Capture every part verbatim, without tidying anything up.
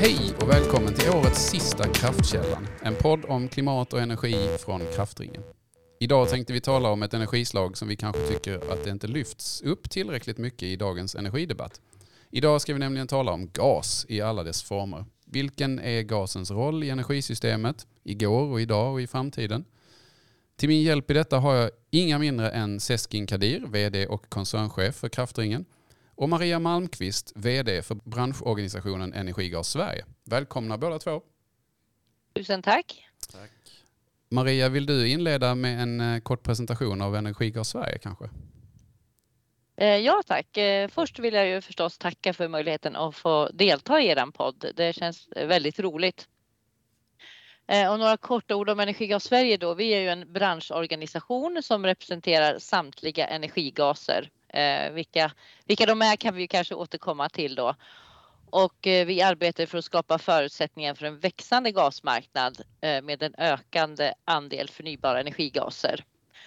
Hej och välkommen till årets sista Kraftkällan, en podd om klimat och energi från Kraftringen. Idag tänkte vi tala om ett energislag som vi kanske tycker att det inte lyfts upp tillräckligt mycket i dagens energidebatt. Idag ska vi nämligen tala om gas i alla dess former. Vilken är gasens roll i energisystemet, igår och idag och i framtiden? Till min hjälp i detta har jag inga mindre än Seskin Kadir, vd och koncernchef för Kraftringen, och Maria Malmqvist, vd för branschorganisationen Energigas Sverige. Välkomna båda två. Tusen tack. Tack. Maria, vill du inleda med en kort presentation av Energigas Sverige kanske? Ja tack. Först vill jag ju förstås tacka för möjligheten att få delta i er podd. Det känns väldigt roligt. Och några korta ord om Energigas Sverige då. Vi är ju en branschorganisation som representerar samtliga energigaser. Vilka, vilka de är kan vi kanske återkomma till då. Och vi arbetar för att skapa förutsättningar för en växande gasmarknad med en ökande andel förnybara energigaser.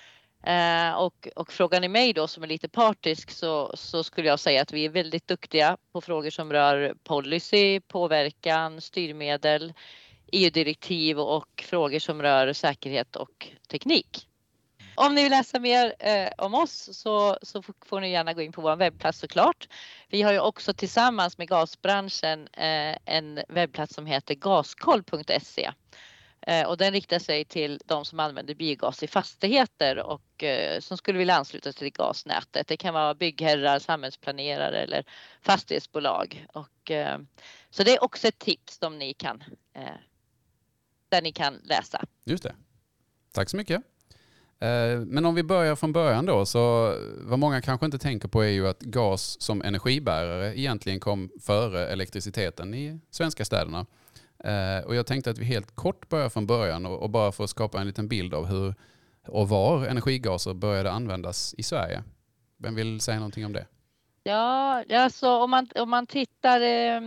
Och, och frågan är mig då som är lite partisk så, så skulle jag säga att vi är väldigt duktiga på frågor som rör policy, påverkan, styrmedel, E U-direktiv och frågor som rör säkerhet och teknik. Om ni vill läsa mer eh, om oss så, så får ni gärna gå in på vår webbplats såklart. Vi har ju också tillsammans med gasbranschen eh, en webbplats som heter gaskoll punkt se. Eh, och den riktar sig till de som använder biogas i fastigheter och eh, som skulle vilja ansluta sig till gasnätet. Det kan vara byggherrar, samhällsplanerare eller fastighetsbolag. Och, eh, så det är också ett tips som ni kan, eh, där ni kan läsa. Just det. Tack så mycket. Men om vi börjar från början då, så vad många kanske inte tänker på är ju att gas som energibärare egentligen kom före elektriciteten i svenska städerna. Och jag tänkte att vi helt kort börjar från början och bara får skapa en liten bild av hur och var energigaser började användas i Sverige. Vem vill säga någonting om det? Ja, alltså om man, om man tittar... Eh,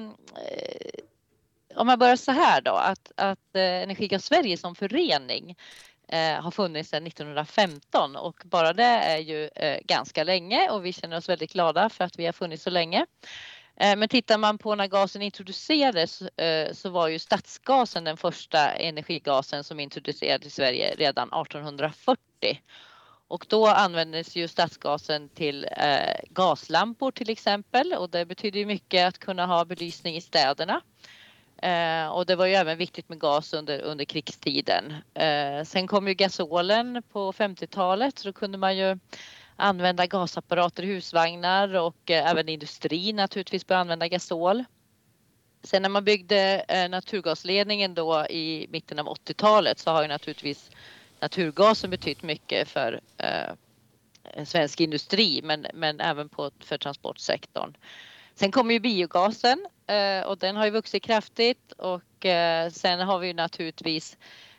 om man börjar så här då, att, att eh, Energigas Sverige som förening har funnits sedan nittonhundrafemton och bara det är ju eh, ganska länge och vi känner oss väldigt glada för att vi har funnits så länge. Eh, men tittar man på när gasen introducerades eh, så var ju stadsgasen den första energigasen som introducerades i Sverige redan artonhundrafyrtio. Och då användes ju stadsgasen till eh, gaslampor till exempel och det betyder ju mycket att kunna ha belysning i städerna. Eh, och det var ju även viktigt med gas under, under krigstiden. Eh, sen kom ju gasolen på femtiotalet så då kunde man ju använda gasapparater i husvagnar och eh, även industrin naturligtvis började använda gasol. Sen när man byggde eh, naturgasledningen då i mitten av åttiotalet så har ju naturligtvis naturgasen betytt mycket för eh, svensk industri men, men även på, för transportsektorn. Sen kommer ju biogasen och den har ju vuxit kraftigt och sen har vi ju naturligtvis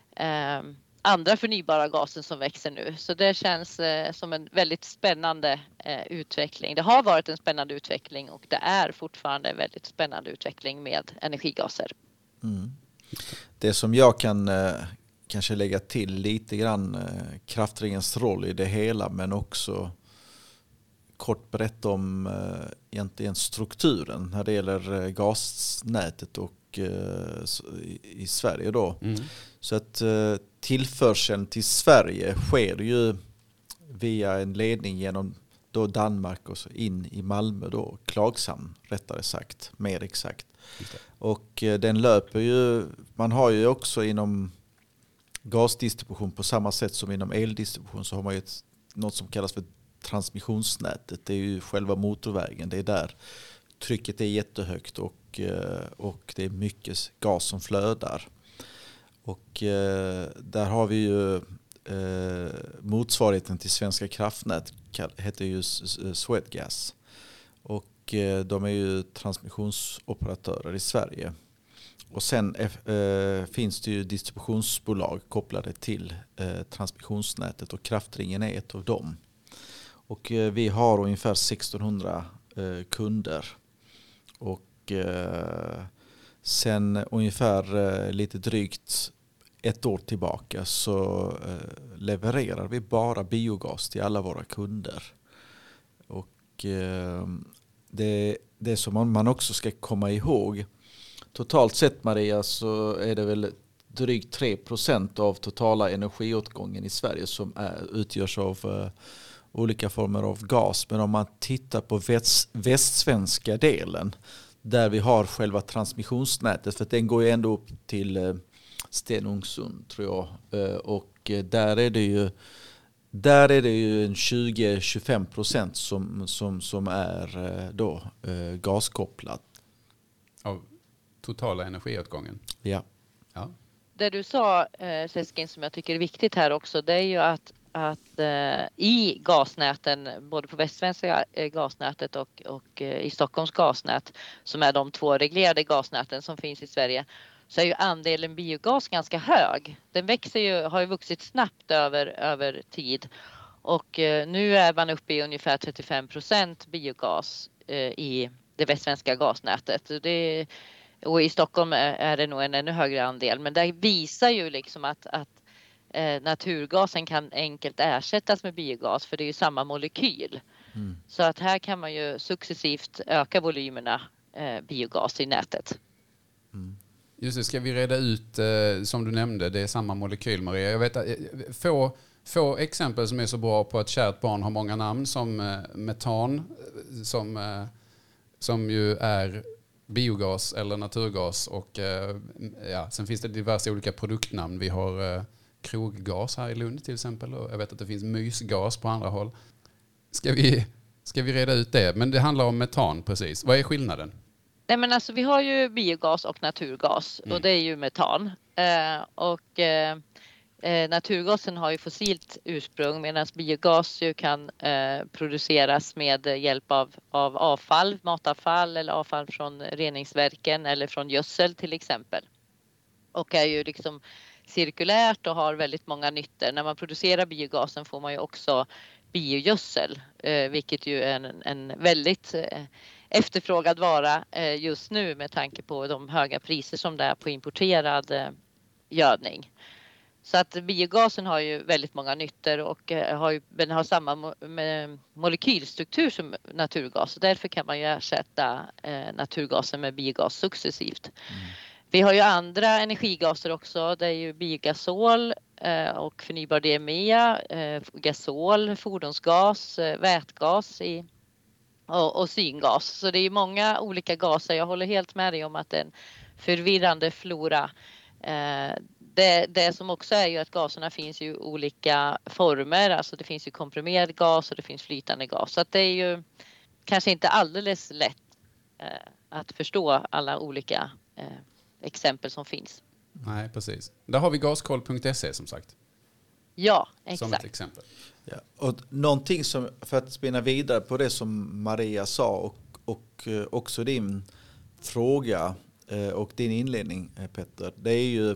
andra förnybara gaser som växer nu. Så det känns som en väldigt spännande utveckling. Det har varit en spännande utveckling och det är fortfarande en väldigt spännande utveckling med energigaser. Mm. Det som jag kan kanske lägga till lite grann Kraftringens roll i det hela men också kort berätta om uh, egentligen strukturen när det gäller uh, gasnätet och uh, i, i Sverige då. Mm. Så att uh, tillförseln till Sverige sker ju via en ledning genom då Danmark och så in i Malmö då, Klagshamn rättare sagt, mer exakt. Och uh, den löper ju, man har ju också inom gasdistribution på samma sätt som inom eldistribution så har man ju ett, något som kallas för transmissionsnätet, det är ju själva motorvägen, det är där trycket är jättehögt och, och det är mycket gas som flödar. Och där har vi ju eh, motsvarigheten till Svenska kraftnät heter ju Swedgas och de är ju transmissionsoperatörer i Sverige. Och sen eh, finns det ju distributionsbolag kopplade till eh, transmissionsnätet och Kraftringen är ett av dem. Och eh, vi har ungefär sextonhundra eh, kunder. Och eh, sen ungefär eh, lite drygt ett år tillbaka så eh, levererar vi bara biogas till alla våra kunder. Och eh, det, det som man också ska komma ihåg totalt sett, Maria, så är det väl drygt tre procent av totala energiåtgången i Sverige som är, utgörs av uh, olika former av gas. Men om man tittar på väst, västsvenska delen, där vi har själva transmissionsnätet, för att den går ju ändå upp till uh, Stenungsund, tror jag. Uh, och uh, där är det ju Där är det ju en tjugo till tjugofem procent som, som, som är uh, då, uh, gaskopplat. Av totala energiåtgången? Ja. Ja. Det du sa, eh, Seskin, som jag tycker är viktigt här också, det är ju att, att eh, i gasnäten, både på västsvenska eh, gasnätet och, och eh, i Stockholms gasnät, som är de två reglerade gasnäten som finns i Sverige, så är ju andelen biogas ganska hög. Den växer ju, har ju vuxit snabbt över, över tid. Och eh, nu är man uppe i ungefär trettiofem procent biogas eh, i det västsvenska gasnätet. Det, och i Stockholm är, är det nog en ännu högre andel. Men det visar ju liksom att, att eh, naturgasen kan enkelt ersättas med biogas, för det är ju samma molekyl. Mm. Så att här kan man ju successivt öka volymerna eh, biogas i nätet. Mm. Just det, ska vi reda ut, eh, som du nämnde, det är samma molekyl, Maria. Jag vet att eh, få, få exempel som är så bra på att kärt barn har många namn, som eh, metan, som, eh, som ju är biogas eller naturgas, och eh, ja, sen finns det diverse olika produktnamn. Vi har eh, kroggas här i Lund till exempel, och jag vet att det finns mysgas på andra håll. Ska vi, ska vi reda ut det? Men det handlar om metan, precis. Vad är skillnaden? Nej, men alltså, vi har ju biogas och naturgas, mm. och det är ju metan. Eh, och eh, naturgasen har ju fossilt ursprung, medan biogas ju kan eh, produceras med hjälp av, av avfall, matavfall eller avfall från reningsverken eller från gödsel till exempel. Och är ju liksom cirkulärt och har väldigt många nyttor. När man producerar biogasen får man ju också biogödsel, eh, vilket ju är en, en väldigt eh, efterfrågad vara eh, just nu med tanke på de höga priser som det är på importerad eh, gödning. Så att biogasen har ju väldigt många nyttor och eh, har, ju, den har samma mo- med molekylstruktur som naturgas. Därför kan man ju ersätta eh, naturgasen med biogas successivt. Mm. Vi har ju andra energigaser också. Det är ju biogasol eh, och förnybar D M E, eh, gasol, fordonsgas, eh, vätgas i, och, och syngas. Så det är ju många olika gaser. Jag håller helt med dig om att det är en förvirrande flora. Eh, det, det som också är ju att gaserna finns i olika former. Alltså det finns ju komprimerad gas och det finns flytande gas. Så att det är ju kanske inte alldeles lätt eh, att förstå alla olika eh, exempel som finns. Nej, precis. Där har vi gaskoll punkt se som sagt. Ja, exakt. Som ett exempel. Ja, och någonting som, för att spinna vidare på det som Maria sa och, och också din fråga och din inledning, Petter, det är ju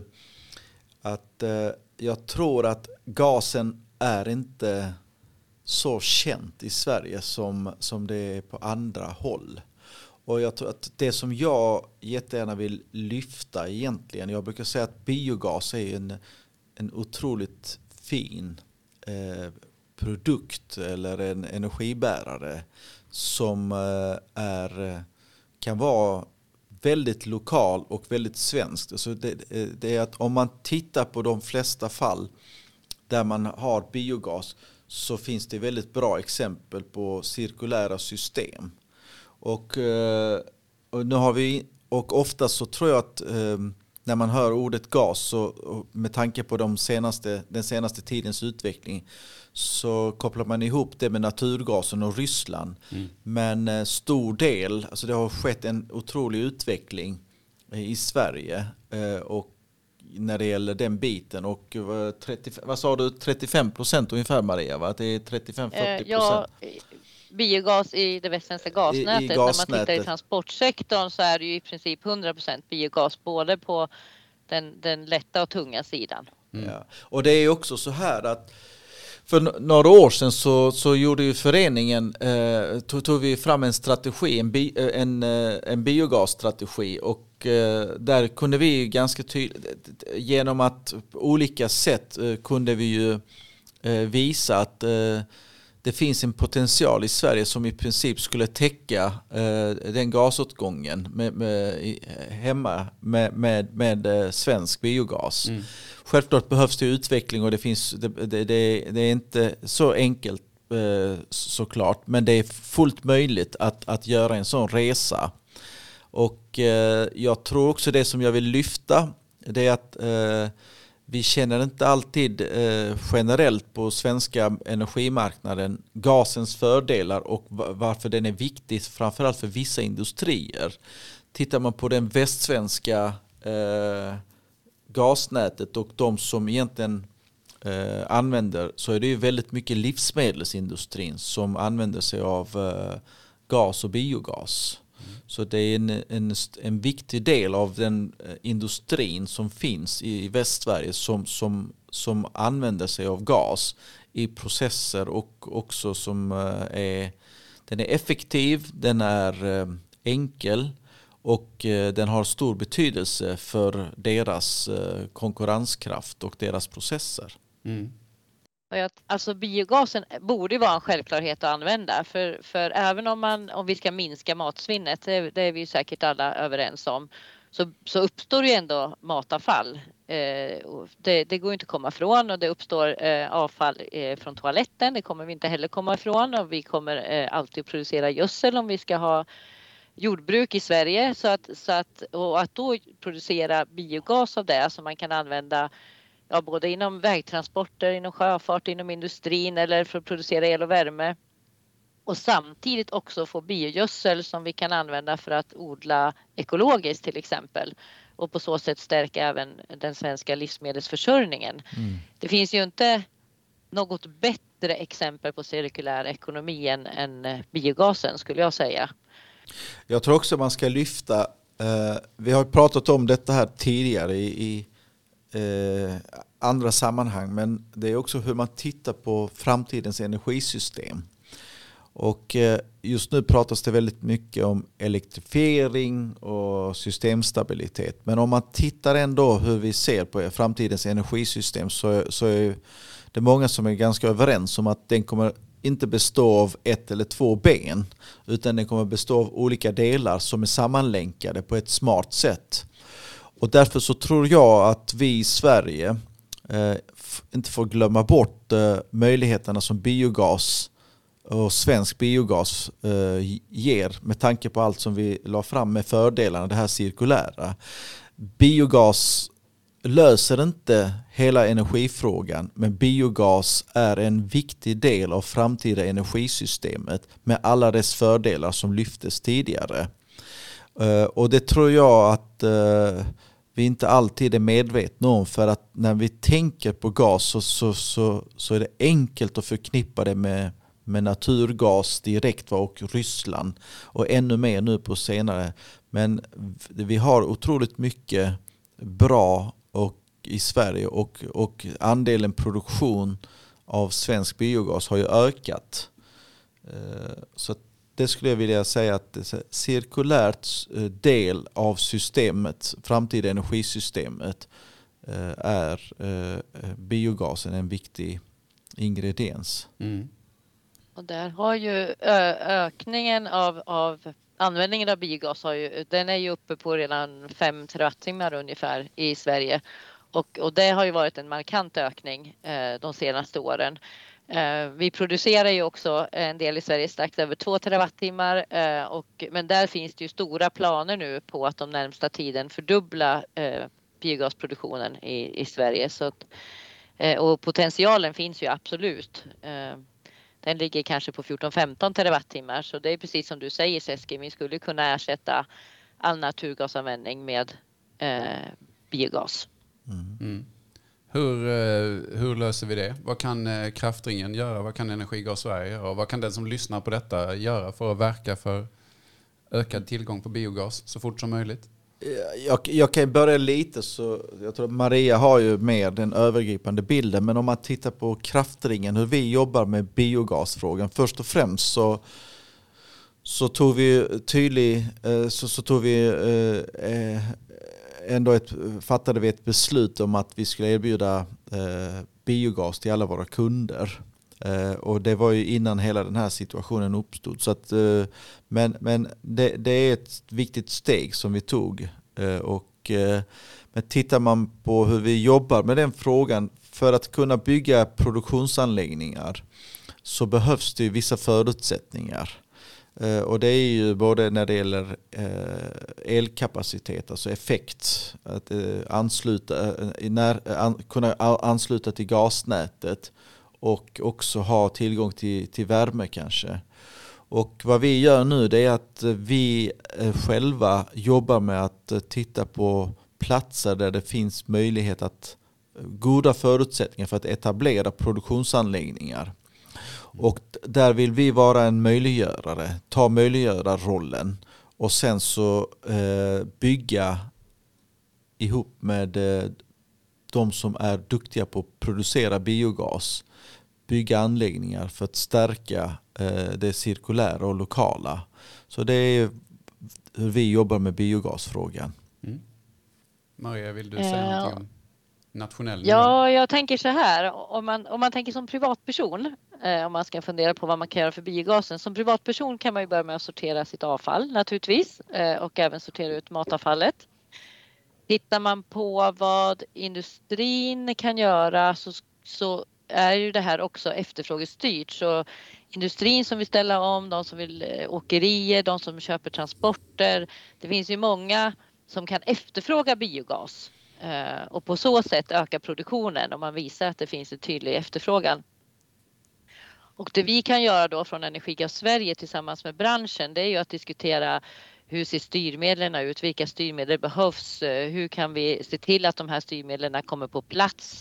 att jag tror att gasen är inte så känt i Sverige som, som det är på andra håll. Och jag tror att det som jag jättegärna vill lyfta egentligen, jag brukar säga att biogas är en, en otroligt fin eh, produkt eller en energibärare som eh, är, kan vara väldigt lokal och väldigt svenskt. Alltså det, det är att om man tittar på de flesta fall där man har biogas, så finns det väldigt bra exempel på cirkulära system. Och, och nu har vi, och ofta så tror jag att eh, när man hör ordet gas, så med tanke på de senaste, den senaste tidens utveckling, så kopplar man ihop det med naturgasen och Ryssland. Mm. Men eh, stor del, alltså det har skett en otrolig utveckling i Sverige eh, och när det gäller den biten. Och eh, trettio, vad sa du, trettiofem procent ungefär, Maria? Va? Att det är trettiofem till fyrtio procent. Eh, ja, biogas i det västsvenska gasnätet. I, i gasnätet. När man tittar i transportsektorn så är det ju i princip hundra procent biogas, både på den, den lätta och tunga sidan. Mm. Ja. Och det är också så här att för några år sedan så, så gjorde ju föreningen, eh, tog, tog vi fram en strategi, en, bi, en, en biogasstrategi, och eh, där kunde vi ganska tydligt, genom att på olika sätt eh, kunde vi ju eh, visa att eh, det finns en potential i Sverige som i princip skulle täcka eh, den gasåtgången med, med, i, hemma med, med, med eh, svensk biogas. Mm. Självklart behövs det utveckling och det, finns, det, det, det, det är inte så enkelt eh, såklart, men det är fullt möjligt att, att göra en sån resa. Och eh, jag tror också det som jag vill lyfta, det är att eh, vi känner inte alltid eh, generellt på svenska energimarknaden gasens fördelar och varför den är viktig framförallt för vissa industrier. Tittar man på den västsvenska eh, gasnätet och de som egentligen eh, använder, så är det ju väldigt mycket livsmedelsindustrin som använder sig av eh, gas och biogas. Så det är en, en, en viktig del av den industrin som finns i Västsverige som, som, som använder sig av gas i processer och också som är, den är effektiv, den är enkel och den har stor betydelse för deras konkurrenskraft och deras processer. Mm. Alltså biogasen borde vara en självklarhet att använda för, för även om, man, om vi ska minska matsvinnet, det, det är vi säkert alla överens om, så, så uppstår ju ändå matavfall. Eh, det, det går inte att komma ifrån och det uppstår eh, avfall eh, från toaletten, det kommer vi inte heller komma ifrån och vi kommer eh, alltid producera gödsel om vi ska ha jordbruk i Sverige så att, så att, och att då producera biogas av det som man kan använda ja, både inom vägtransporter, inom sjöfart, inom industrin eller för att producera el och värme. Och samtidigt också få biogödsel som vi kan använda för att odla ekologiskt till exempel. Och på så sätt stärka även den svenska livsmedelsförsörjningen. Mm. Det finns ju inte något bättre exempel på cirkulär ekonomi än, än biogasen skulle jag säga. Jag tror också man ska lyfta, eh, vi har pratat om detta här tidigare i, i Eh, andra sammanhang, men det är också hur man tittar på framtidens energisystem. Och eh, just nu pratas det väldigt mycket om elektrifiering och systemstabilitet. Men om man tittar ändå hur vi ser på framtidens energisystem så, så är det många som är ganska överens om att den kommer inte bestå av ett eller två ben, utan den kommer bestå av olika delar som är sammanlänkade på ett smart sätt. Och därför så tror jag att vi i Sverige eh, f- inte får glömma bort eh, möjligheterna som biogas och svensk biogas eh, ger med tanke på allt som vi la fram med fördelarna, det här cirkulära. Biogas löser inte hela energifrågan, men biogas är en viktig del av framtida energisystemet med alla dess fördelar som lyftes tidigare. Uh, och det tror jag att uh, vi inte alltid är medvetna om, för att när vi tänker på gas så, så, så, så är det enkelt att förknippa det med, med naturgas direkt och Ryssland och ännu mer nu på senare. Men vi har otroligt mycket bra och, i Sverige och, och andelen produktion av svensk biogas har ju ökat. Uh, så att det skulle jag vilja säga att det är cirkulärt del av systemet, framtida energisystemet, är biogasen en viktig ingrediens. Mm. Och där har ju ökningen av, av användningen av biogas, har ju, den är ju uppe på redan fem terawattimmar ungefär i Sverige. Och, och det har ju varit en markant ökning eh, de senaste åren. Eh, vi producerar ju också en del i Sverige strax över två terawattimmar. Eh, och, men där finns det ju stora planer nu på att de närmsta tiden fördubbla eh, biogasproduktionen i, i Sverige. Så att, eh, och potentialen finns ju absolut. Eh, den ligger kanske på fjorton femton terawattimmar. Så det är precis som du säger, Seski. Vi skulle kunna ersätta all naturgasanvändning med eh, biogas. Mm. Mm. Hur, hur löser vi det? Vad kan Kraftringen göra? Vad kan Energigas Sverige göra? Och vad kan den som lyssnar på detta göra för att verka för ökad tillgång på biogas så fort som möjligt? Jag, jag kan börja lite, så jag tror Maria har ju mer den övergripande bilden, men om man tittar på Kraftringen, hur vi jobbar med biogasfrågan, först och främst så så tog vi tydlig så, så tog vi eh, ändå ett, fattade vi ett beslut om att vi skulle erbjuda eh, biogas till alla våra kunder. Eh, och det var ju innan hela den här situationen uppstod. Så att, eh, men men det, det är ett viktigt steg som vi tog. Eh, och, eh, men tittar man på hur vi jobbar med den frågan, för att kunna bygga produktionsanläggningar så behövs det ju vissa förutsättningar. Eh, och det är ju både när det gäller eh, elkapacitet, alltså effekt, att eh, ansluta, eh, när, an, kunna ansluta till gasnätet och också ha tillgång till, till värme kanske. Och vad vi gör nu, det är att vi eh, själva jobbar med att eh, titta på platser där det finns möjlighet att goda förutsättningar för att etablera produktionsanläggningar. Och där vill vi vara en möjliggörare, ta möjliggörarrollen och sen så eh, bygga ihop med eh, de som är duktiga på att producera biogas, bygga anläggningar för att stärka eh, det cirkulära och lokala. Så det är hur vi jobbar med biogasfrågan. Mm. Maria, vill du säga uh, någonting om nationell nivå? Ja, jag tänker så här. Om man, om man tänker som privatperson, eh, om man ska fundera på vad man kan göra för biogasen. Som privatperson kan man ju börja med att sortera sitt avfall naturligtvis. Eh, och även sortera ut matavfallet. Tittar man på vad industrin kan göra så, så är ju det här också efterfrågestyrt. Så industrin som vill ställa om, de som vill eh, åkerier, de som köper transporter. Det finns ju många som kan efterfråga biogas. Och på så sätt öka produktionen om man visar att det finns en tydlig efterfrågan. Och det vi kan göra då från Energigas Sverige tillsammans med branschen, det är ju att diskutera hur ser styrmedlen ut, vilka styrmedel behövs, hur kan vi se till att de här styrmedlen kommer på plats,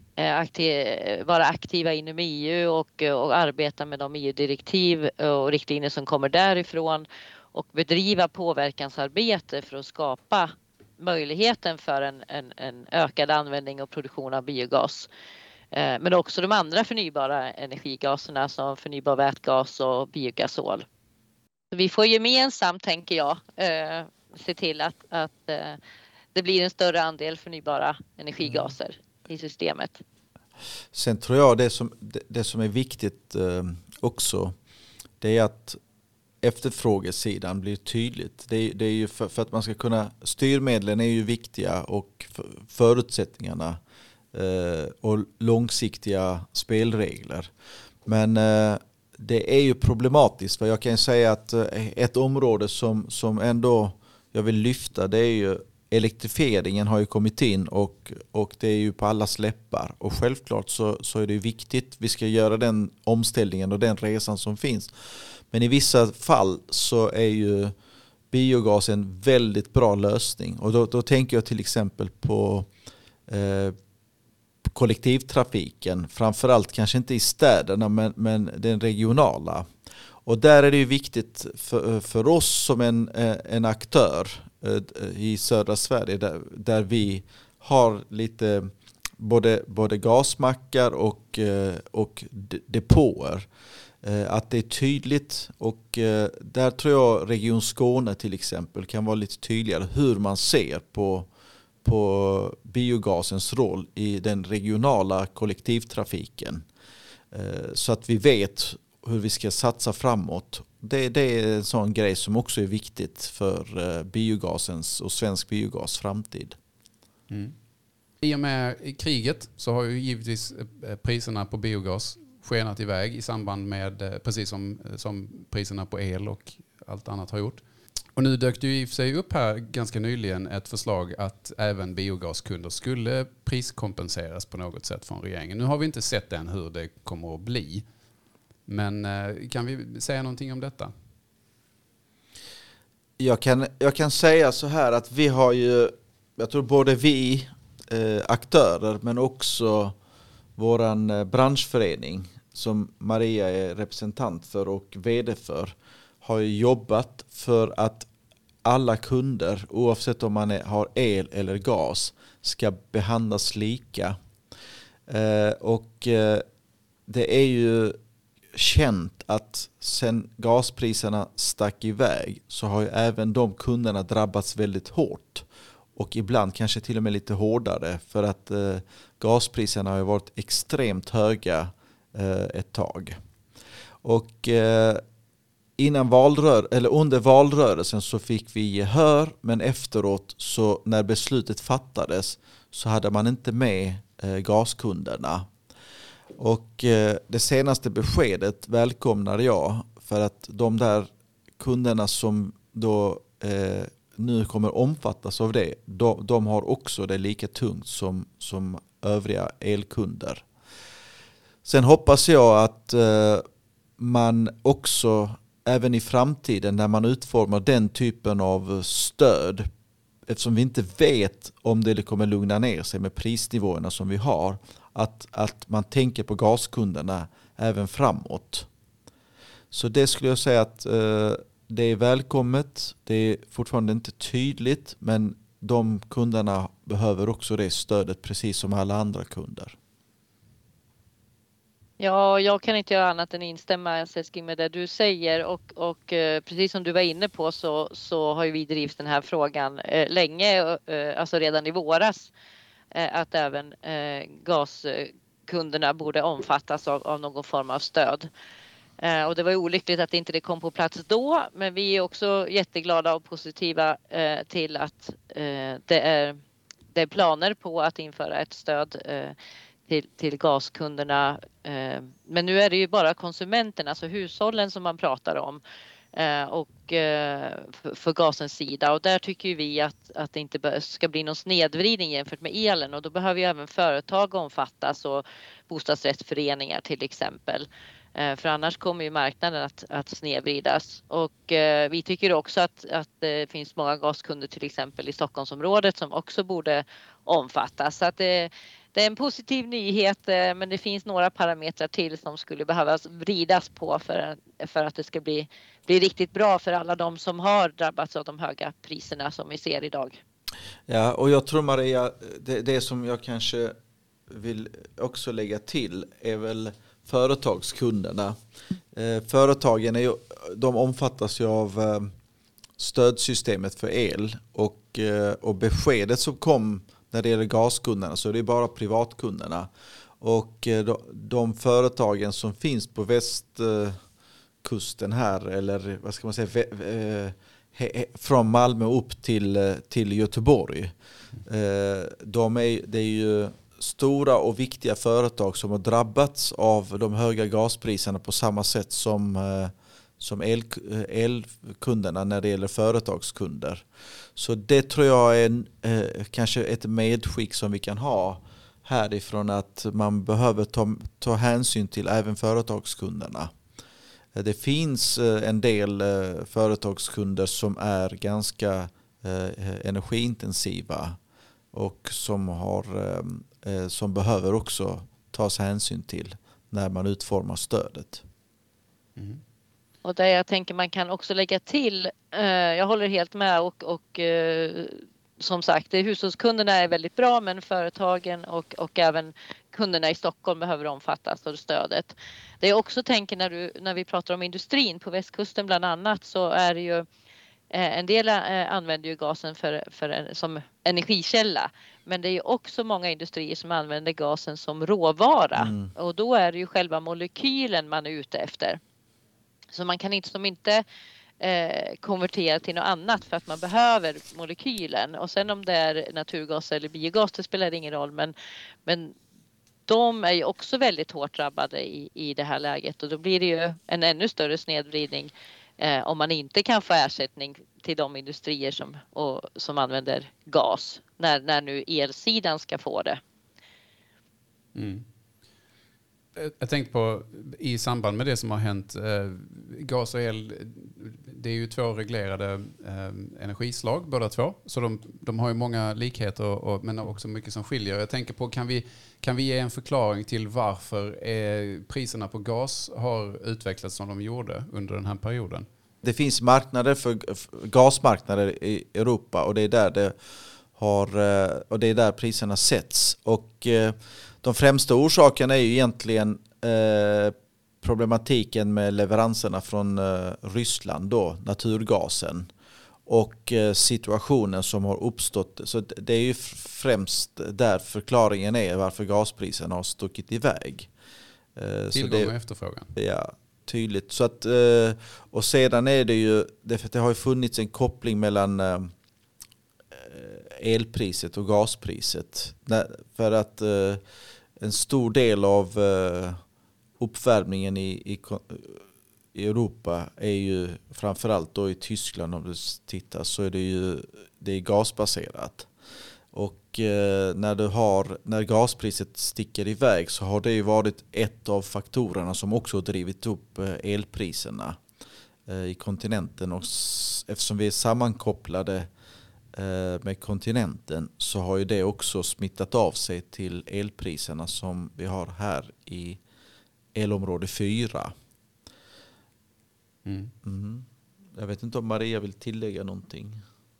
vara aktiva inom E U och, och arbeta med de E U-direktiv och riktlinjer som kommer därifrån och bedriva påverkansarbete för att skapa möjligheten för en, en, en ökad användning och produktion av biogas. Eh, men också de andra förnybara energigaserna som förnybar vätgas och biogasol. Så vi får gemensamt, tänker jag, eh, se till att, att eh, det blir en större andel förnybara energigaser mm. i systemet. Sen tror jag det som, det, det som är viktigt eh, också, det är att efterfrågesidan blir tydligt. Det är, det är ju för, för att man ska kunna, styrmedlen är ju viktiga och för, förutsättningarna eh, och långsiktiga spelregler. Men eh, det är ju problematiskt, för jag kan säga att eh, ett område som, som ändå jag vill lyfta, det är ju elektrifieringen har ju kommit in och, och det är ju på alla läppar. Och självklart så, så är det viktigt, vi ska göra den omställningen och den resan som finns. Men i vissa fall så är ju biogas en väldigt bra lösning. Och då, då tänker jag till exempel på eh, kollektivtrafiken. Framförallt kanske inte i städerna men, men den regionala. Och där är det ju viktigt för, för oss som en, en aktör eh, i södra Sverige där, där vi har lite både, både gasmackar och, eh, och depåer. Att det är tydligt, och där tror jag Region Skåne till exempel kan vara lite tydligare hur man ser på, på biogasens roll i den regionala kollektivtrafiken. Så att vi vet hur vi ska satsa framåt. Det, det är en sån grej som också är viktigt för biogasens och svensk biogas framtid. Mm. I och med kriget så har ju givetvis priserna på biogas skenat iväg i samband med, precis som, som priserna på el och allt annat har gjort. Och nu dök det ju i och för sig upp här ganska nyligen ett förslag att även biogaskunder skulle priskompenseras på något sätt från regeringen. Nu har vi inte sett än hur det kommer att bli. Men kan vi säga någonting om detta? Jag kan, jag kan säga så här att vi har ju, jag tror både vi eh, aktörer men också våran branschförening som Maria är representant för och vd för har jobbat för att alla kunder, oavsett om man är, har el eller gas, ska behandlas lika. Eh, och eh, det är ju känt att sen gaspriserna stack iväg så har ju även de kunderna drabbats väldigt hårt. Och ibland kanske till och med lite hårdare för att eh, gaspriserna har ju varit extremt höga ett tag. Och innan valrör- eller under valrörelsen så fick vi gehör, men efteråt så när beslutet fattades så hade man inte med gaskunderna. Och det senaste beskedet välkomnar jag, för att de där kunderna som då eh, nu kommer omfattas av det, de, de har också det lika tungt som, som övriga elkunder. Sen hoppas jag att eh, man också även i framtiden när man utformar den typen av stöd, eftersom vi inte vet om det kommer lugna ner sig med prisnivåerna som vi har, att, att man tänker på gaskunderna även framåt. Så det skulle jag säga att eh, det är välkommet. Det är fortfarande inte tydligt, men de kunderna behöver också det stödet precis som alla andra kunder. Ja, jag kan inte göra annat än instämma med det du säger, och, och eh, precis som du var inne på så, så har ju vi drivit den här frågan eh, länge, eh, alltså redan i våras, eh, att även eh, gaskunderna borde omfattas av, av någon form av stöd. Eh, och det var ju olyckligt att inte det kom på plats då, men vi är också jätteglada och positiva eh, till att eh, det, är, det är planer på att införa ett stöd eh, Till, till gaskunderna. Eh, men nu är det ju bara konsumenterna, alltså hushållen som man pratar om eh, och eh, för, för gasens sida. Och där tycker vi att, att det inte ska bli någon snedvridning jämfört med elen, och då behöver ju även företag omfattas och bostadsrättsföreningar till exempel. Eh, för annars kommer ju marknaden att, att snedvridas. Och eh, vi tycker också att, att det finns många gaskunder till exempel i Stockholmsområdet som också borde omfattas. Så att det Det är en positiv nyhet, men det finns några parametrar till som skulle behöva vridas på för, för att det ska bli, bli riktigt bra för alla de som har drabbats av de höga priserna som vi ser idag. Ja, och jag tror Maria, det, det som jag kanske vill också lägga till är väl företagskunderna. Eh, företagen är ju, de omfattas ju av eh, stödsystemet för el, och, eh, och beskedet som kom när det gäller gaskunderna så är det bara privatkunderna. Och de, de företagen som finns på västkusten här, eller vad ska man säga, he, he, från Malmö upp till, till Göteborg. De är, det är ju stora och viktiga företag som har drabbats av de höga gaspriserna på samma sätt som som el, elkunderna när det gäller företagskunder. Så det tror jag är en, eh, kanske ett medskick som vi kan ha härifrån, att man behöver ta, ta hänsyn till även företagskunderna. Det finns eh, en del eh, företagskunder som är ganska eh, energiintensiva och som, har, eh, som behöver också tas hänsyn till när man utformar stödet. Mm. Och där jag tänker man kan också lägga till, eh, jag håller helt med, och, och eh, som sagt, det, hushållskunderna är väldigt bra, men företagen och, och även kunderna i Stockholm behöver omfattas av stödet. Det jag också tänker när, du, när vi pratar om industrin på västkusten bland annat, så är det ju eh, en del eh, använder ju gasen för, för, som energikälla, men det är ju också många industrier som använder gasen som råvara, mm. och då är det ju själva molekylen man är ute efter. Så man kan inte som inte eh, konvertera till något annat för att man behöver molekylen. Och sen om det är naturgas eller biogas, det spelar ingen roll. Men, men de är ju också väldigt hårt drabbade i, i det här läget. Och då blir det ju en ännu större snedvridning eh, om man inte kan få ersättning till de industrier som, och, som använder gas. När, när nu elsidan ska få det. Mm. Jag tänkte på, i samband med det som har hänt, eh, gas och el, det är ju två reglerade eh, energislag båda två. Så de, de har ju många likheter och, och, men också mycket som skiljer. Jag tänker på, kan vi, kan vi ge en förklaring till varför eh, priserna på gas har utvecklats som de gjorde under den här perioden? Det finns marknader för gasmarknader i Europa, och det är där det har, och det är där priserna sätts. Och de främsta orsakerna är ju egentligen eh, problematiken med leveranserna från eh, Ryssland då, naturgasen, och eh, situationen som har uppstått. Så det är ju främst där förklaringen är varför gaspriserna har stuckit iväg. Tillgång och efterfrågan. Ja, tydligt. Så att, och sedan är det ju, det har ju funnits en koppling mellan elpriset och gaspriset. För att en stor del av uppvärmningen i, i, i Europa är ju framförallt då i Tyskland, om du tittar, så är det ju det är gasbaserat. Och eh, när du har när gaspriset sticker iväg så har det ju varit ett av faktorerna som också har drivit upp eh, elpriserna eh, i kontinenten. Och s- eftersom vi är sammankopplade eh, med kontinenten så har ju det också smittat av sig till elpriserna som vi har här i elområde fyra. Mm. Mm. Jag vet inte om Maria vill tillägga någonting.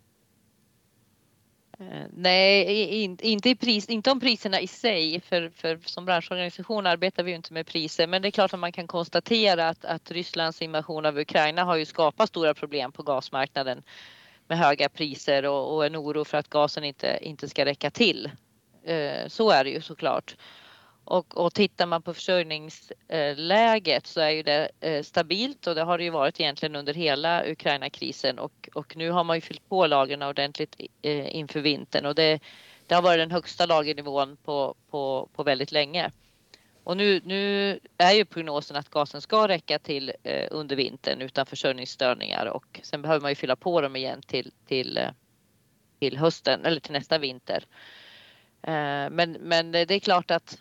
Nej, in, inte, i pris, inte om priserna i sig, för, för som branschorganisation arbetar vi ju inte med priser, men det är klart att man kan konstatera att, att Rysslands invasion av Ukraina har ju skapat stora problem på gasmarknaden med höga priser och, och en oro för att gasen inte, inte ska räcka till. Eh, så är det ju såklart. Och, och tittar man på försörjningsläget så är ju det eh, stabilt, och det har det ju varit egentligen under hela Ukraina-krisen, och, och nu har man ju fyllt på lagren ordentligt eh, inför vintern, och det, det har varit den högsta lagernivån på, på, på väldigt länge. Och nu, nu är ju prognosen att gasen ska räcka till eh, under vintern utan försörjningsstörningar, och sen behöver man ju fylla på dem igen till, till, eh, till hösten eller till nästa vinter. Eh, men, men det är klart att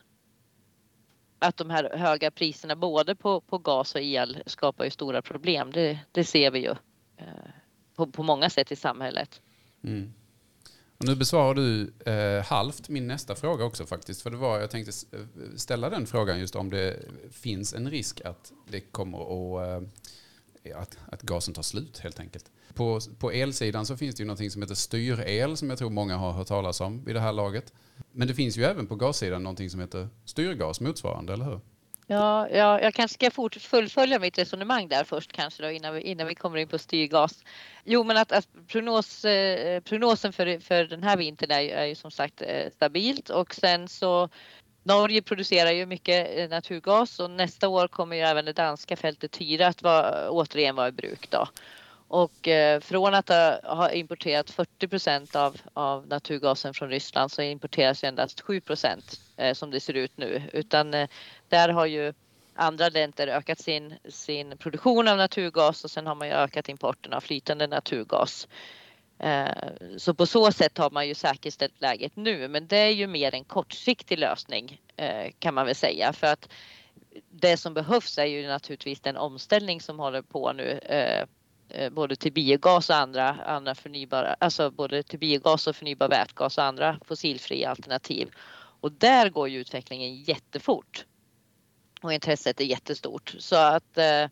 att de här höga priserna både på, på gas och el skapar ju stora problem. Det, det ser vi ju eh, på, på många sätt i samhället. Mm. Och nu besvarar du eh, halvt min nästa fråga också faktiskt. För det var, jag tänkte ställa den frågan just om det finns en risk att det kommer att, eh, att, att gasen tar slut helt enkelt. På, på elsidan så finns det ju någonting som heter styrel som jag tror många har hört talas om vid det här laget. Men det finns ju även på gassidan någonting som heter styrgas motsvarande, eller hur? Ja, ja, jag kanske ska fort fullfölja mitt resonemang där först kanske då, innan vi, innan vi kommer in på styrgas. Jo, men att, att prognos, eh, prognosen för, för den här vintern är, är ju som sagt eh, stabilt, och sen så Norge producerar ju mycket eh, naturgas, och nästa år kommer ju även det danska fältet Tyra att vara, återigen vara i bruk då. Och eh, från att ha, ha importerat fyrtio procent av, av naturgasen från Ryssland så importeras endast sju procent eh, som det ser ut nu. Utan eh, där har ju andra länder ökat sin, sin produktion av naturgas, och sen har man ju ökat importen av flytande naturgas. Eh, så på så sätt har man ju säkerställt läget nu. Men det är ju mer en kortsiktig lösning eh, kan man väl säga. För att det som behövs är ju naturligtvis den omställning som håller på nu. Eh, både till biogas och andra, andra förnybara, alltså både till biogas och förnybar vätgas och andra fossilfria alternativ. Och där går ju utvecklingen jättefort. Och intresset är jättestort. Så att eh,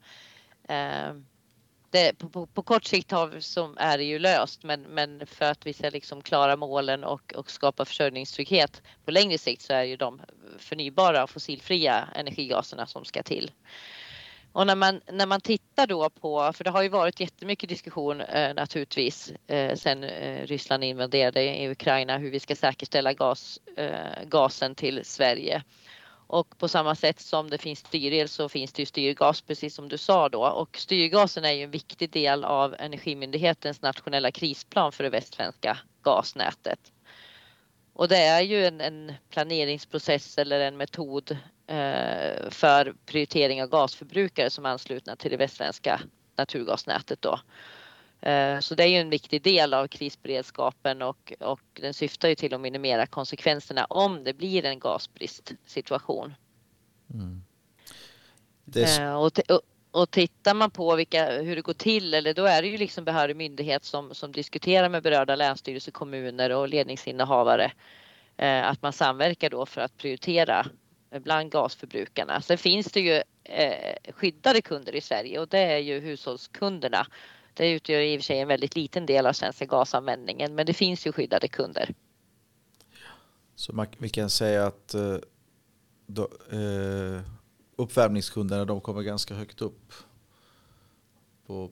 det, på, på, på kort sikt har vi, som är det ju löst. Men, men för att vi ska liksom klara målen och, och skapa försörjningstrygghet på längre sikt så är ju de förnybara och fossilfria energigaserna som ska till. Och när man, när man tittar då på, för det har ju varit jättemycket diskussion eh, naturligtvis eh, sen eh, Ryssland invaderade i Ukraina hur vi ska säkerställa gas, eh, gasen till Sverige. Och på samma sätt som det finns styrel så finns det ju styrgas, precis som du sa då. Och styrgasen är ju en viktig del av Energimyndighetens nationella krisplan för det västsvenska gasnätet. Och det är ju en, en planeringsprocess eller en metod eh, för prioritering av gasförbrukare som är anslutna till det västsvenska naturgasnätet då. Eh, så det är ju en viktig del av krisberedskapen, och, och den syftar ju till att minimera konsekvenserna om det blir en gasbristsituation. Mm. Det... Eh, och, t- och, och tittar man på vilka, hur det går till, eller då är det ju liksom behörig myndighet som, som diskuterar med berörda länsstyrelser, kommuner och ledningsinnehavare. Eh, att man samverkar då för att prioritera bland gasförbrukarna. Sen finns det ju eh, skyddade kunder i Sverige, och det är ju hushållskunderna. Det utgör i och för sig en väldigt liten del av svenska gasanvändningen, men det finns ju skyddade kunder. Så man, vi kan säga att eh, då, eh, uppvärmningskunderna, de kommer ganska högt upp på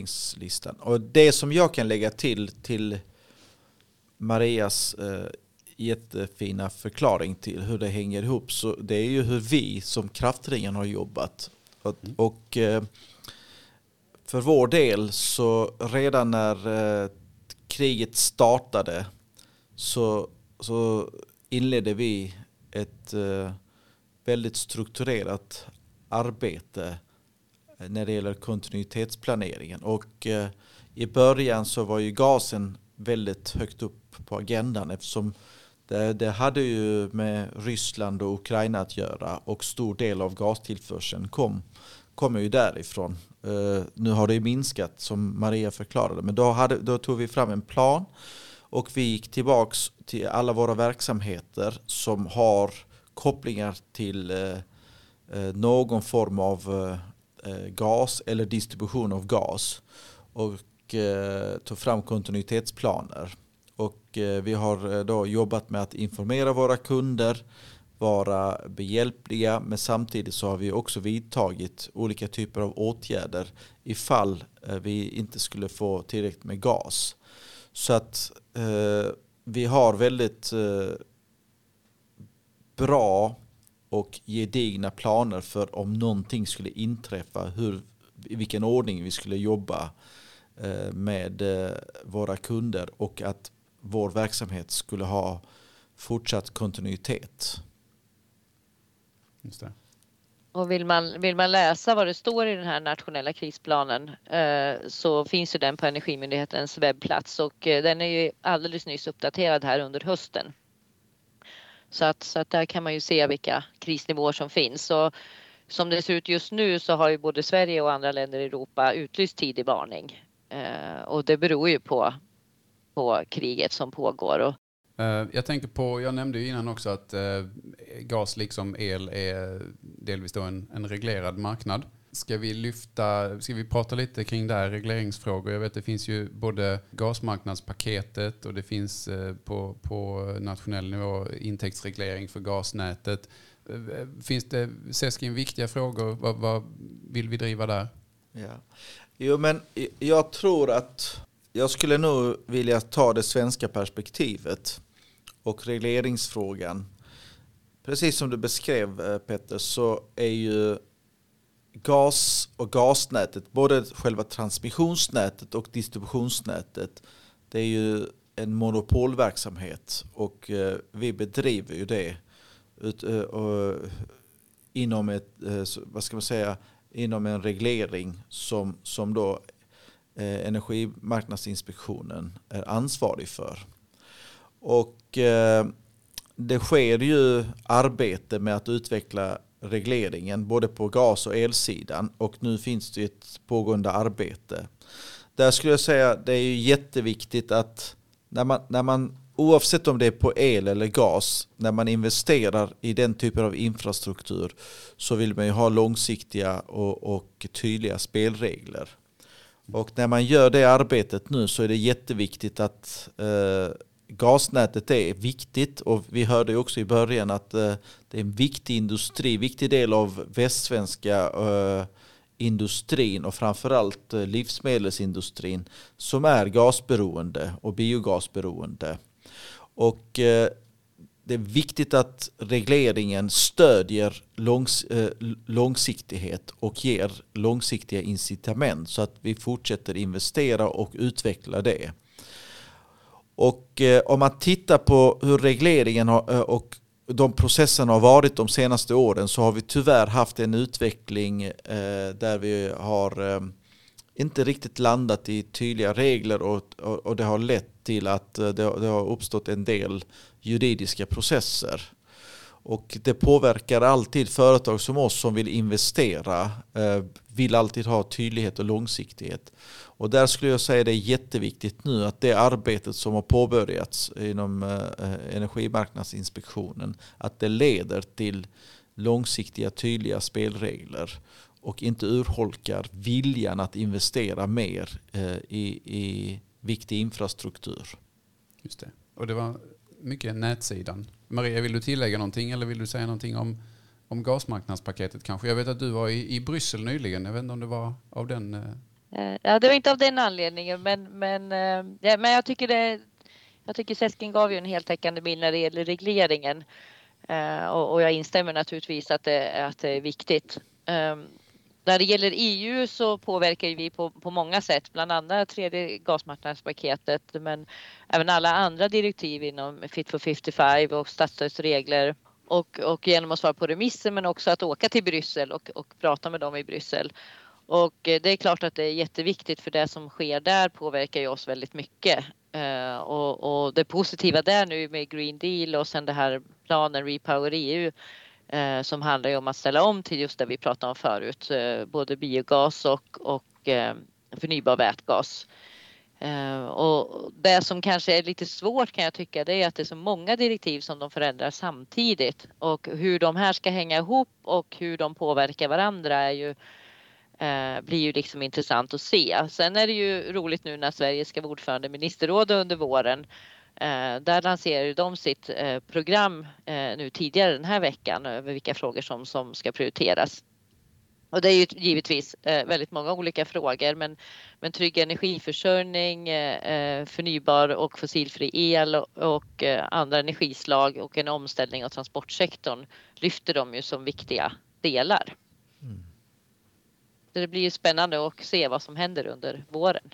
prioriteringslistan. Och det som jag kan lägga till till Marias eh, jättefina förklaring till hur det hänger ihop. Så det är ju hur vi som Kraftringen har jobbat. Och, mm. och eh, för vår del så redan när eh, kriget startade så, så inledde vi ett eh, väldigt strukturerat arbete när det gäller kontinuitetsplaneringen. Och eh, i början så var ju gasen väldigt högt upp på agendan eftersom det, det hade ju med Ryssland och Ukraina att göra och stor del av gastillförseln kom, kom ju därifrån. Uh, nu har det ju minskat som Maria förklarade, men då, hade, då tog vi fram en plan och vi gick tillbaks till alla våra verksamheter som har kopplingar till uh, uh, någon form av uh, gas eller distribution av gas och uh, tog fram kontinuitetsplaner. Och uh, vi har uh, då jobbat med att informera våra kunder, vara behjälpliga, men samtidigt så har vi också vidtagit olika typer av åtgärder ifall uh, vi inte skulle få tillräckligt med gas. Så att uh, vi har väldigt uh, bra och gedigna planer för om någonting skulle inträffa, hur, i vilken ordning vi skulle jobba uh, med uh, våra kunder och att vår verksamhet skulle ha fortsatt kontinuitet. Just det. Och vill man, vill man läsa vad det står i den här nationella krisplanen eh, så finns ju den på Energimyndighetens webbplats och eh, den är ju alldeles nyss uppdaterad här under hösten. Så att, så att där kan man ju se vilka krisnivåer som finns. Och som det ser ut just nu så har ju både Sverige och andra länder i Europa utlyst tidig varning. Eh, och det beror ju på på kriget som pågår. Och jag tänker på, jag nämnde ju innan också att eh, gas liksom el är delvis då en, en reglerad marknad. Ska vi lyfta, ska vi prata lite kring det här regleringsfrågor? Jag vet det finns ju både gasmarknadspaketet och det finns eh, på, på nationell nivå intäktsreglering för gasnätet. Finns det, Seskin, viktiga frågor? Vad, vad vill vi driva där? Ja. Jo, men jag tror att jag skulle nog vilja ta det svenska perspektivet och regleringsfrågan. Precis som du beskrev, Petter, så är ju gas och gasnätet, både själva transmissionsnätet och distributionsnätet, det är ju en monopolverksamhet och vi bedriver ju det ut, och inom ett, vad ska man säga, inom en reglering som, som då Energimarknadsinspektionen är ansvarig för. Och eh, det sker ju arbete med att utveckla regleringen både på gas- och elsidan och nu finns det ett pågående arbete. Där skulle jag säga att det är ju jätteviktigt att när man, när man oavsett om det är på el eller gas, när man investerar i den typen av infrastruktur så vill man ju ha långsiktiga och, och tydliga spelregler. Och när man gör det arbetet nu så är det jätteviktigt att eh, gasnätet är viktigt. Och vi hörde ju också i början att eh, det är en viktig industri, viktig del av västsvenska eh, industrin och framförallt eh, livsmedelsindustrin som är gasberoende och biogasberoende. Och eh, det är viktigt att regleringen stödjer långs, eh, långsiktighet och ger långsiktiga incitament så att vi fortsätter investera och utveckla det. Och eh, om man tittar på hur regleringen har, eh, och de processerna har varit de senaste åren så har vi tyvärr haft en utveckling eh, där vi har eh, inte riktigt landat i tydliga regler och, och, och det har lett till att det, det har uppstått en del juridiska processer. Och det påverkar alltid företag som oss som vill investera, eh, vill alltid ha tydlighet och långsiktighet. Och där skulle jag säga det är jätteviktigt nu att det arbetet som har påbörjats inom eh, Energimarknadsinspektionen, att det leder till långsiktiga tydliga spelregler och inte urholkar viljan att investera mer eh, i, i viktig infrastruktur. Just det. Och det var mycket nätsidan. Maria, vill du tillägga någonting eller vill du säga någonting om, om gasmarknadspaketet kanske? Jag vet att du var i, i Bryssel nyligen. Jag vet inte om det var av den... Eh... Ja, det var inte av den anledningen, men, men, ja, men jag tycker det Jag tycker Seskin gav ju en heltäckande bild när det gäller regleringen. Uh, och, och jag instämmer naturligtvis att det, att det är viktigt. Um, när det gäller E U så påverkar vi på, på många sätt, bland annat tredje gasmarknadspaketet, men även alla andra direktiv inom Fit for femtiofem och statsstödsregler. Och, och genom att svara på remisser, men också att åka till Bryssel och, och prata med dem i Bryssel. Och det är klart att det är jätteviktigt, för det som sker där påverkar ju oss väldigt mycket. Uh, och, och det positiva där nu med Green Deal och sen det här planen Repower E U uh, som handlar ju om att ställa om till just det vi pratade om förut. Uh, både biogas och, och uh, förnybar vätgas. Uh, och det som kanske är lite svårt kan jag tycka, det är att det är så många direktiv som de förändrar samtidigt. Och hur de här ska hänga ihop och hur de påverkar varandra är ju Eh, blir ju liksom intressant att se. Sen är det ju roligt nu när Sverige ska vara ordförande i ministerrådet under våren. Eh, där lanserar ju de sitt eh, program eh, nu tidigare den här veckan över vilka frågor som, som ska prioriteras. Och det är ju givetvis eh, väldigt många olika frågor, men, men trygg energiförsörjning, eh, förnybar och fossilfri el och, och eh, andra energislag och en omställning av transportsektorn lyfter de ju som viktiga delar. Mm. Det blir ju spännande att se vad som händer under våren.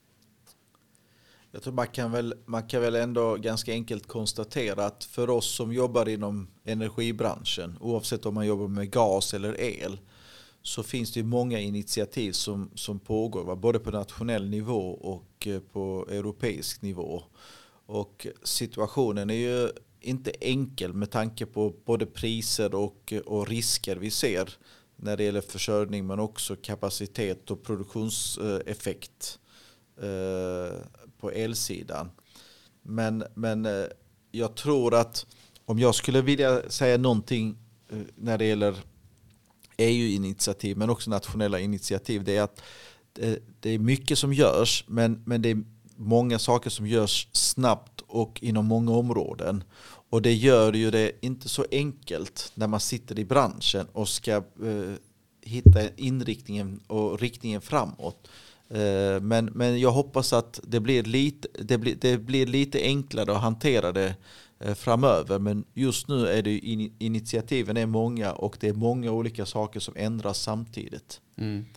Jag tror man kan väl, man kan väl ändå ganska enkelt konstatera att för oss som jobbar inom energibranschen, oavsett om man jobbar med gas eller el, så finns det ju många initiativ som, som pågår, va? Både på nationell nivå och på europeisk nivå. Och situationen är ju inte enkel med tanke på både priser och, och risker vi ser när det gäller försörjning, men också kapacitet och produktionseffekt eh, på elsidan. Men, men eh, jag tror att om jag skulle vilja säga någonting eh, när det gäller E U-initiativ men också nationella initiativ, det är att det, det är mycket som görs, men, men det är många saker som görs snabbt och inom många områden. Och det gör ju det inte så enkelt när man sitter i branschen och ska eh, hitta inriktningen och riktningen framåt. Eh, men, men jag hoppas att det blir lite, det blir, det blir lite enklare att hantera det eh, framöver. Men just nu är det in, initiativen är många och det är många olika saker som ändras samtidigt. Mm.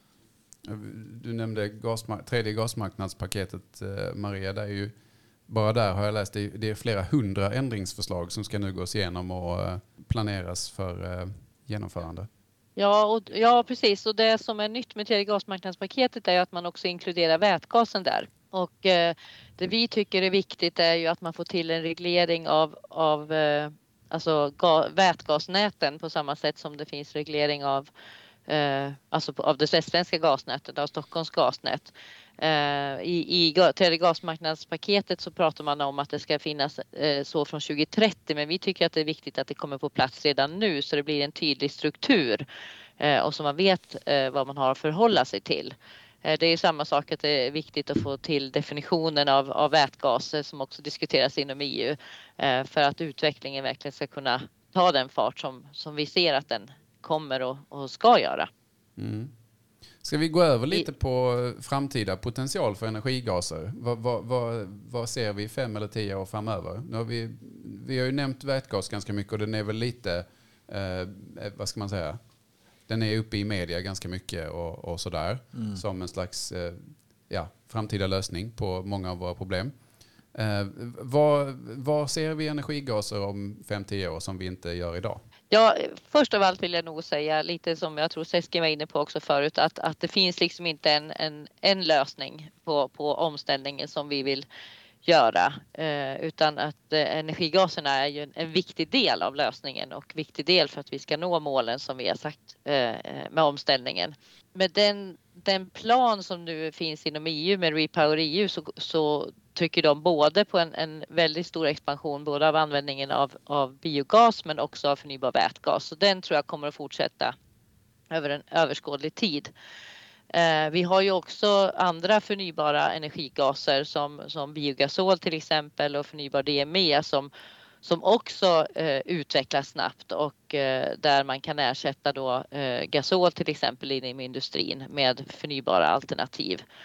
Du nämnde gasmark- tredje gasmarknadspaketet, eh, Maria. Det är ju bara där har jag läst, det är flera hundra ändringsförslag som ska nu gås igenom och planeras för genomförande. Ja, och, ja, precis. Och det som är nytt med tredje gasmarknadspaketet är att man också inkluderar vätgasen där. Och eh, det vi tycker är viktigt är ju att man får till en reglering av, av eh, alltså ga, vätgasnäten på samma sätt som det finns reglering av, eh, alltså av det västsvenska gasnätet, av Stockholms gasnät. I, i tredje gasmarknadspaketet så pratar man om att det ska finnas eh, så från tjugo trettio, men vi tycker att det är viktigt att det kommer på plats redan nu så det blir en tydlig struktur eh, och så man vet eh, vad man har att förhålla sig till. Eh, det är samma sak att det är viktigt att få till definitionen av, av vätgaser som också diskuteras inom E U eh, för att utvecklingen verkligen ska kunna ta den fart som, som vi ser att den kommer och, och ska göra. Mm. Ska vi gå över lite på framtida potential för energigaser? Vad, vad, vad, vad ser vi fem eller tio år framöver? Nu har vi, vi har ju nämnt vätgas ganska mycket och den är väl lite, eh, vad ska man säga? Den är uppe i media ganska mycket och, och sådär. Mm. Som en slags eh, ja, framtida lösning på många av våra problem. Eh, vad, vad ser vi energigaser om fem till tio år som vi inte gör idag? Ja, först av allt vill jag nog säga lite som jag tror Seskin var inne på också förut, att, att det finns liksom inte en, en, en lösning på, på omställningen som vi vill göra, eh, utan att eh, energigaserna är ju en, en viktig del av lösningen och viktig del för att vi ska nå målen som vi har sagt eh, med omställningen. Med den, den plan som nu finns inom E U med Repower E U så, så trycker de både på en, en väldigt stor expansion både av användningen av, av biogas men också av förnybar vätgas. Så den tror jag kommer att fortsätta över en överskådlig tid. Eh, vi har ju också andra förnybara energigaser som, som biogasol till exempel och förnybar D M E som, som också eh, utvecklas snabbt och eh, där man kan ersätta då eh, gasol till exempel inom industrin med förnybara alternativ.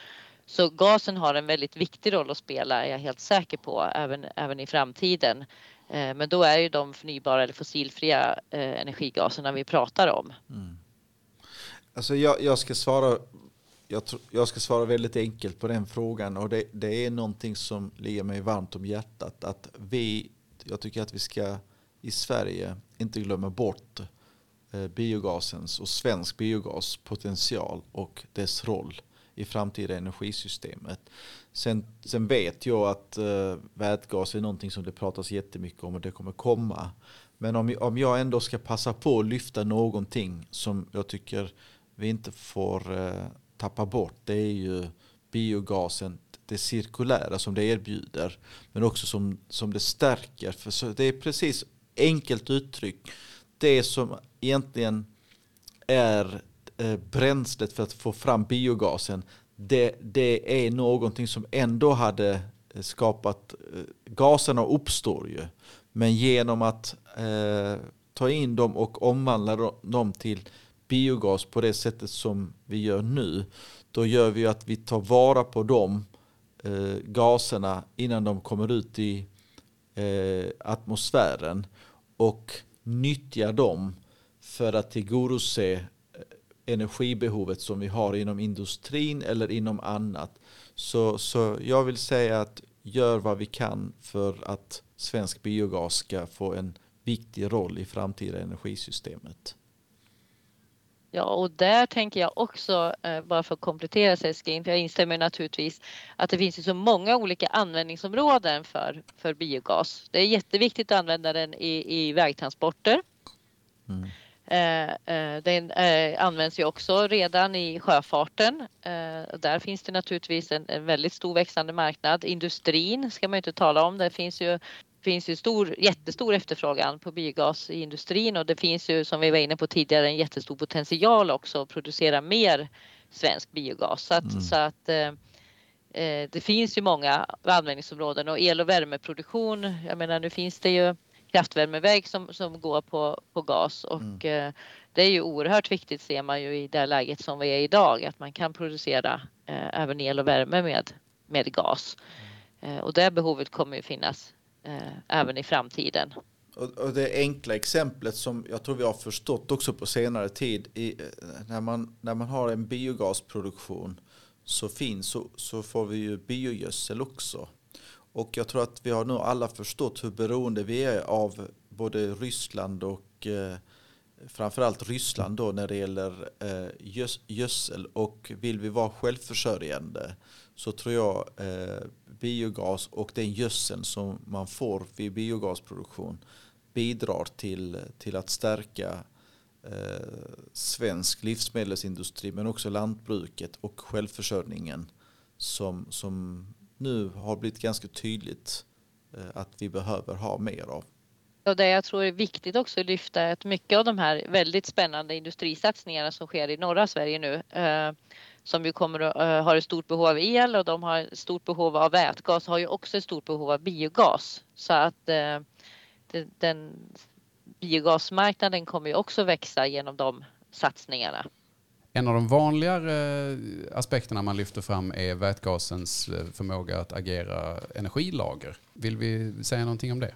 Så gasen har en väldigt viktig roll att spela, är jag helt säker på, även, även i framtiden. Men då är ju de förnybara eller fossilfria energigaserna vi pratar om. Mm. Alltså jag, jag ska svara jag, tro, jag ska svara väldigt enkelt på den frågan, och det, det är någonting som ligger mig varmt om hjärtat, att vi, jag tycker att vi ska i Sverige inte glömma bort eh, biogasens och svensk biogas potential och dess roll i framtida energisystemet. Sen, sen vet jag att eh, vätgas är någonting som det pratas jättemycket om och det kommer komma. Men om, om jag ändå ska passa på att lyfta någonting som jag tycker vi inte får eh, tappa bort, det är ju biogasen, det cirkulära som det erbjuder, men också som, som det stärker. För så det är precis, enkelt uttryck, det som egentligen är eh, bränslet för att få fram biogasen, det, det är någonting som ändå hade skapat, eh, gaserna uppstår ju, men genom att eh, ta in dem och omvandla dem till biogas på det sättet som vi gör nu, då gör vi att vi tar vara på de eh, gaserna innan de kommer ut i eh, atmosfären och nyttjar dem för att tillgodose energibehovet som vi har inom industrin eller inom annat. Så, så jag vill säga att gör vad vi kan för att svensk biogas ska få en viktig roll i framtida energisystemet. Ja, och där tänker jag också, bara för att komplettera sig, för jag instämmer naturligtvis att det finns ju så många olika användningsområden för, för biogas. Det är jätteviktigt att använda den i, i vägtransporter. Mm. Eh, den eh, används ju också redan i sjöfarten. Eh, där finns det naturligtvis en, en väldigt stor växande marknad. Industrin ska man inte tala om. Det finns ju finns ju stor, jättestor efterfrågan på biogas i industrin, och det finns ju, som vi var inne på tidigare, en jättestor potential också att producera mer svensk biogas. Så att, mm. så att eh, det finns ju många användningsområden, och el- och värmeproduktion, jag menar nu finns det ju kraftvärmeverk som, som går på, på gas, och mm. eh, det är ju oerhört viktigt, ser man ju i det läget som vi är idag, att man kan producera eh, även el och värme med, med gas. Mm. Eh, och det behovet kommer ju finnas även i framtiden. Och, och det enkla exemplet som jag tror vi har förstått också på senare tid, i, när, man, när man har en biogasproduktion så finns så, så får vi ju biogödsel också. Och jag tror att vi har nog alla förstått hur beroende vi är av både Ryssland och eh, framförallt Ryssland då när det gäller eh, gös, gödsel, och vill vi vara självförsörjande så tror jag eh, biogas och den gödseln som man får vid biogasproduktion bidrar till, till att stärka eh, svensk livsmedelsindustri, men också lantbruket och självförsörjningen som, som nu har blivit ganska tydligt eh, att vi behöver ha mer av. Och det jag tror är viktigt också att lyfta är att mycket av de här väldigt spännande industrisatsningarna som sker i norra Sverige nu, eh, som ju kommer att uh, ha ett stort behov av el, och de har ett stort behov av vätgas, har ju också ett stort behov av biogas. Så att uh, det, den biogasmarknaden kommer ju också växa genom de satsningarna. En av de vanligare aspekterna man lyfter fram är vätgasens förmåga att agera energilager. Vill vi säga någonting om det?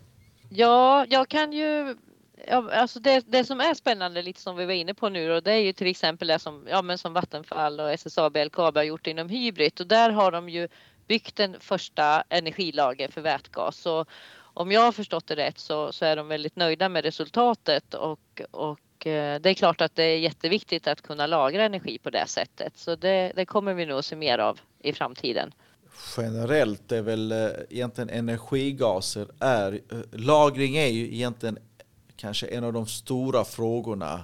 Ja, jag kan ju... Ja, alltså det, det som är spännande, lite som vi var inne på nu, och det är ju till exempel det som, ja, men som Vattenfall och S S A B L K A B har gjort inom Hybrid, och där har de ju byggt en första energilager för vätgas. Så om jag har förstått det rätt så, så är de väldigt nöjda med resultatet, och, och det är klart att det är jätteviktigt att kunna lagra energi på det sättet. Så det, det kommer vi nog se mer av i framtiden. Generellt är väl egentligen energigaser, är, lagring är ju egentligen kanske en av de stora frågorna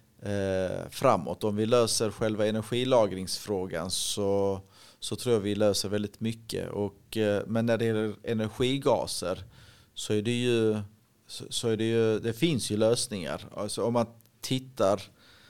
eh, framåt. Om vi löser själva energilagringsfrågan så, så tror jag vi löser väldigt mycket. Och, eh, men när det gäller energigaser så är det ju, så, så är det ju, det finns ju lösningar. Alltså om man tittar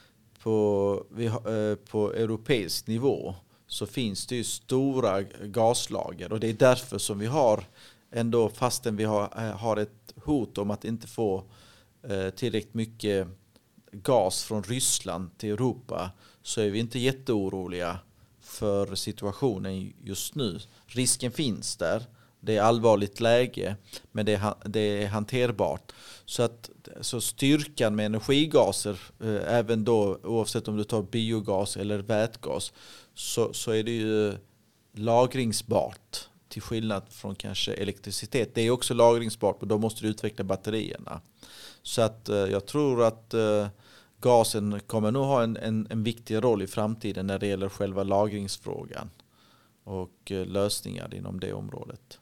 på, vi, eh, på europeisk nivå så finns det ju stora gaslager, och det är därför som vi har ändå, fastän vi har, har ett hot om att inte få tillräckligt mycket gas från Ryssland till Europa, så är vi inte jätteoroliga för situationen just nu. Risken finns där. Det är allvarligt läge, men det är, det är hanterbart. Så, att, så styrkan med energigaser, eh, även då oavsett om du tar biogas eller vätgas, så, så är det ju lagringsbart till skillnad från kanske elektricitet. Det är också lagringsbart, men då måste du utveckla batterierna. Så att eh, jag tror att eh, gasen kommer nog ha en, en, en viktig roll i framtiden när det gäller själva lagringsfrågan och eh, lösningar inom det området.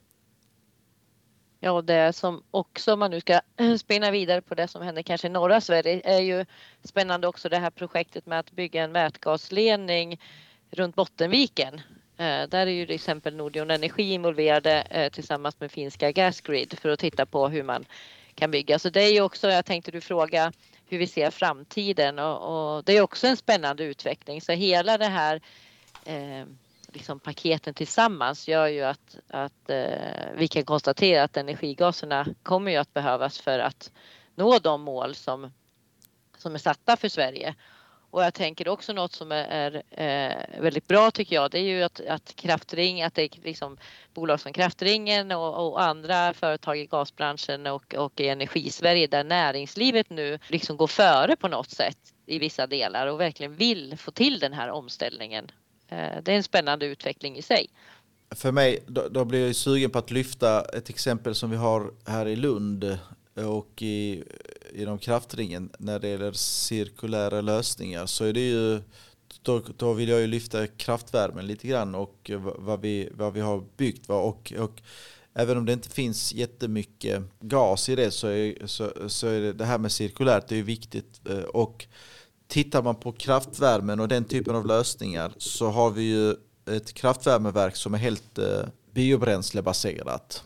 Ja, och det som också, om man nu ska spinna vidare på det som händer kanske i norra Sverige, är ju spännande också det här projektet med att bygga en vätgasledning runt Bottenviken. Eh, där är ju till exempel Nordion Energi involverade eh, tillsammans med finska Gasgrid för att titta på hur man kan bygga. Så det är ju också, jag tänkte du fråga hur vi ser framtiden, och, och det är också en spännande utveckling. Så hela det här eh, liksom paketen tillsammans gör ju att, att eh, vi kan konstatera att energigaserna kommer ju att behövas för att nå de mål som, som är satta för Sverige. Och jag tänker också något som är, är eh, väldigt bra tycker jag, det är ju att, att Kraftring, att det är liksom bolag som Kraftringen och, och andra företag i gasbranschen och, och i Energisverige där näringslivet nu liksom går före på något sätt i vissa delar och verkligen vill få till den här omställningen. Eh, det är en spännande utveckling i sig. För mig, då, då blir jag sugen på att lyfta ett exempel som vi har här i Lund och i, inom Kraftringen när det gäller cirkulära lösningar, så är det ju, då, då vill jag ju lyfta kraftvärmen lite grann och vad vi, vad vi har byggt. Och, och även om det inte finns jättemycket gas i det, så är, så, så är det, det här med cirkulärt, det är viktigt. Och tittar man på kraftvärmen och den typen av lösningar, så har vi ju ett kraftvärmeverk som är helt eh, biobränslebaserat.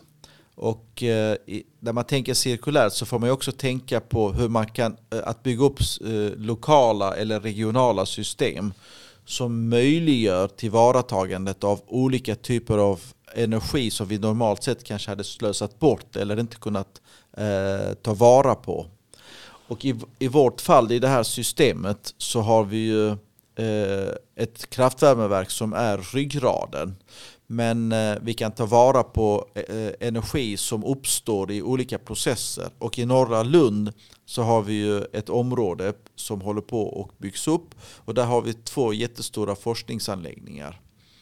Och eh, när man tänker cirkulärt så får man ju också tänka på hur man kan eh, att bygga upp eh, lokala eller regionala system som möjliggör tillvaratagandet av olika typer av energi som vi normalt sett kanske hade slösat bort eller inte kunnat eh, ta vara på. Och i, i vårt fall i det här systemet så har vi ju eh, ett kraftvärmeverk som är ryggraden. Men eh, vi kan ta vara på eh, energi som uppstår i olika processer. Och i norra Lund så har vi ju ett område som håller på och byggs upp. Och där har vi två jättestora forskningsanläggningar.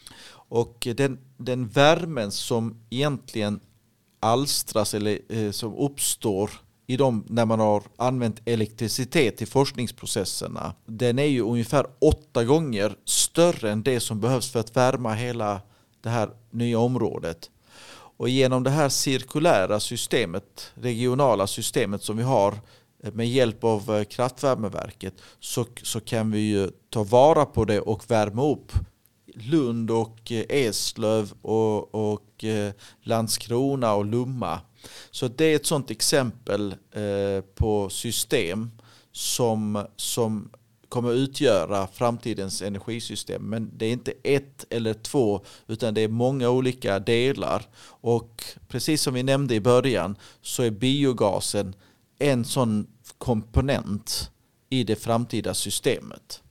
Och den, den värmen som egentligen alstras eller eh, som uppstår i dem när man har använt elektricitet i forskningsprocesserna, den är ju ungefär åtta gånger större än det som behövs för att värma hela det här nya området. Och genom det här cirkulära systemet, regionala systemet som vi har med hjälp av kraftvärmeverket, så, så kan vi ju ta vara på det och värma upp Lund och Eslöv och, och Landskrona och Lumma. Så det är ett sådant exempel eh, på system som, som kommer utgöra framtidens energisystem. Men det är inte ett eller två, utan det är många olika delar. Och precis som vi nämnde i början så är biogasen en sån komponent i det framtida systemet.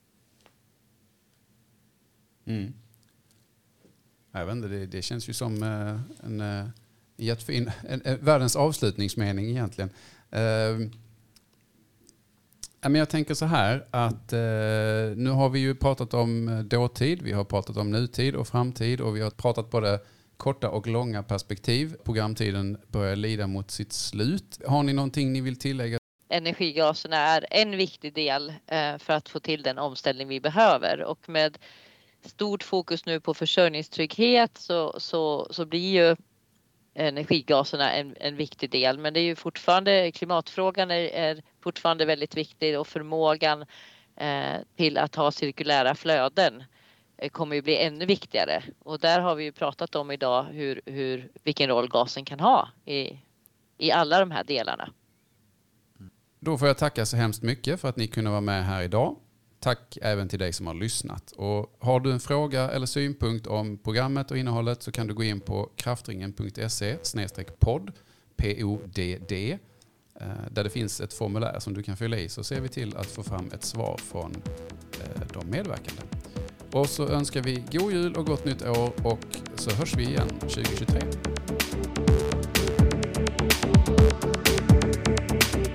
Mm. Jag vet inte, det, det känns ju som eh, en... Eh, jättefin, en, en, världens avslutningsmening egentligen. Uh, men jag tänker så här att uh, nu har vi ju pratat om dåtid, vi har pratat om nutid och framtid och vi har pratat både korta och långa perspektiv. Programtiden börjar lida mot sitt slut. Har ni någonting ni vill tillägga? Energigaserna är en viktig del uh, för att få till den omställning vi behöver, och med stort fokus nu på försörjningstrygghet så, så, så blir ju energigaserna en, en viktig del, men det är ju fortfarande, klimatfrågan är, är fortfarande väldigt viktig, och förmågan eh, till att ha cirkulära flöden eh, kommer ju bli ännu viktigare, och där har vi ju pratat om idag hur, hur, vilken roll gasen kan ha i, i alla de här delarna. Då får jag tacka så hemskt mycket för att ni kunde vara med här idag. Tack även till dig som har lyssnat. Och har du en fråga eller synpunkt om programmet och innehållet så kan du gå in på kraftringen punkt se snedstreck podd, P O D D, där det finns ett formulär som du kan fylla i, så ser vi till att få fram ett svar från de medverkande. Och så önskar vi god jul och gott nytt år och så hörs vi igen tjugo tjugotre.